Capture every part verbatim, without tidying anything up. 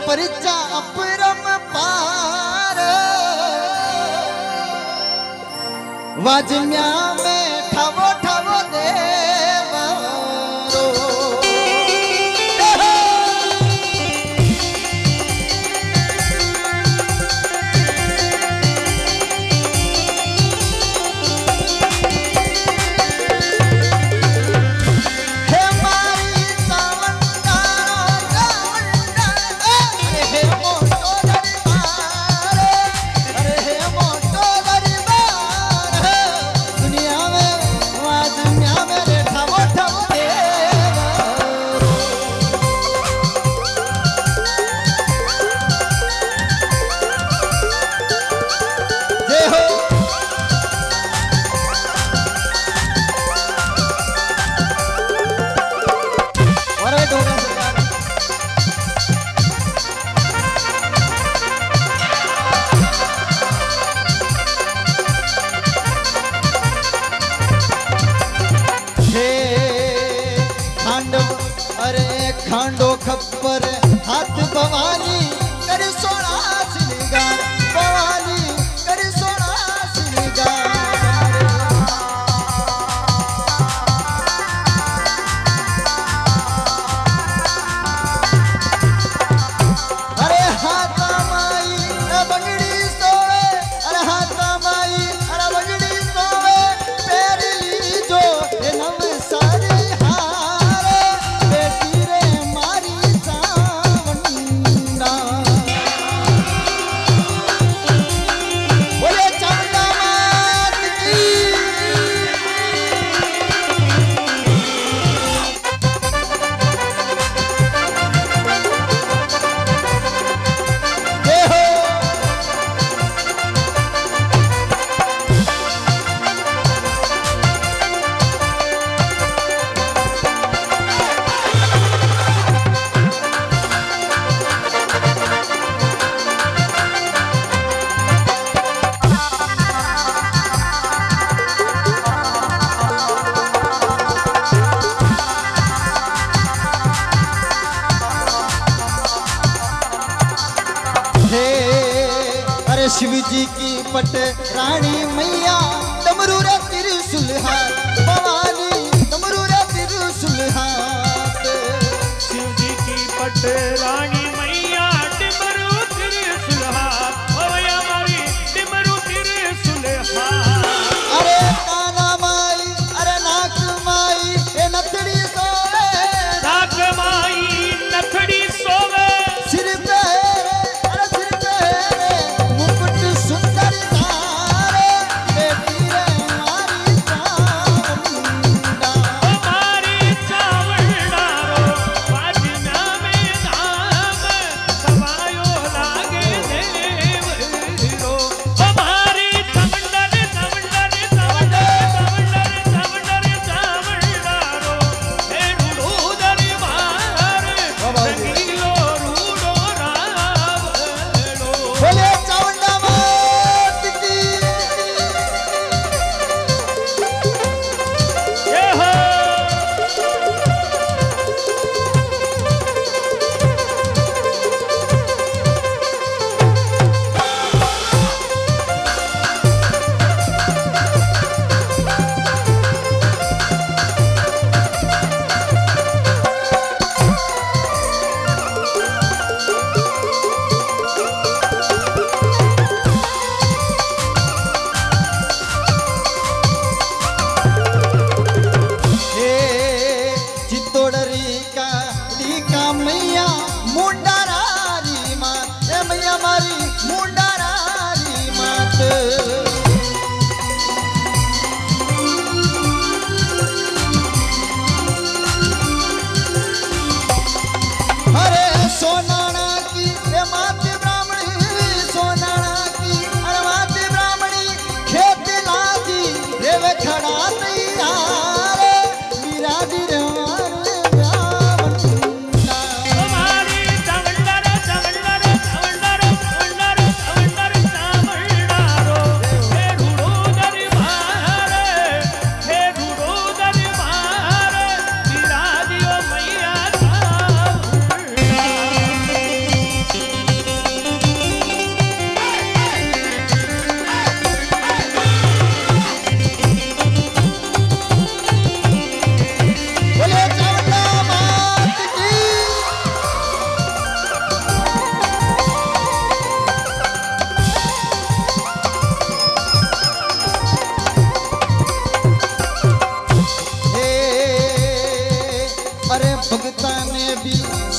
परिचा अपरम पार वाजम्या में ठवो ठवो देवरो खांडो खप्पर हाथ भवानी कर सोना श्रृंगार भवानी कर सोना श्रृंगार अरे हाथा माई बंगड़ी सोवे अरे हाथा माई अरे बंगड़ी सोवे पैर लीजो ये नव सारी शिव जी की पट रानी मैया डमरू रे त्रिशूल हाथ भवानी डमरू रे त्रिशूल हाथ शिव जी की पट रानी मैया डमरू त्रिशूल हाथ ओ भैया मारी डमरू त्रिशूल हाथ अरे काना माई अरे नाक माई ए नथड़ी सोवे नाक माई नथड़ी सोवे सिर पे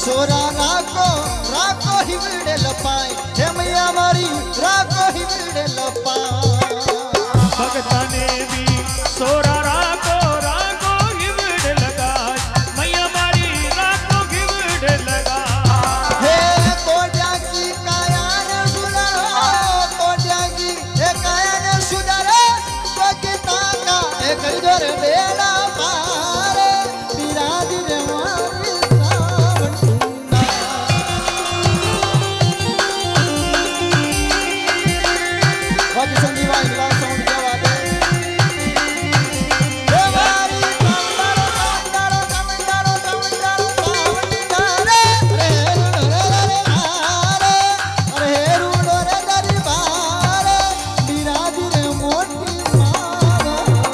सोरा राको राको हिवड़े लपाए हे मैया मारी राको हिवड़े लपाए भगता ने भी सोरा राको राको गिवड़ लगा मैया मारी राको गिवड़ लगा हे कोड्या की काया ने सुधारो कोड्या की हे काया ने सुधारो भगता का एक जोर बेड़ा पार बिरादर मारी सावंडा बाकी संदीवा इनका साउंड क्या बात है हे मारी सावंडारो सावंडारो सावंडारो सावंडारो सावंडारे रे रे रे आरे अरे रूडो रे दरबार बिरादर मोटी मावा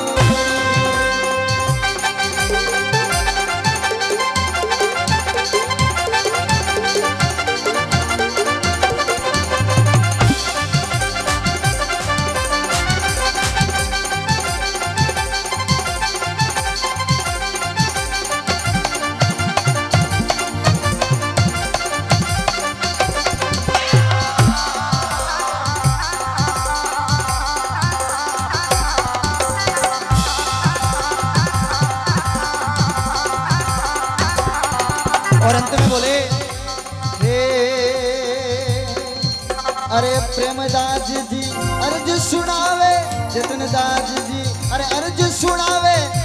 और अंत में बोले हे अरे प्रेमदास जी अर्ज सुनावे जतनदास जी अरे अर्ज सुनावे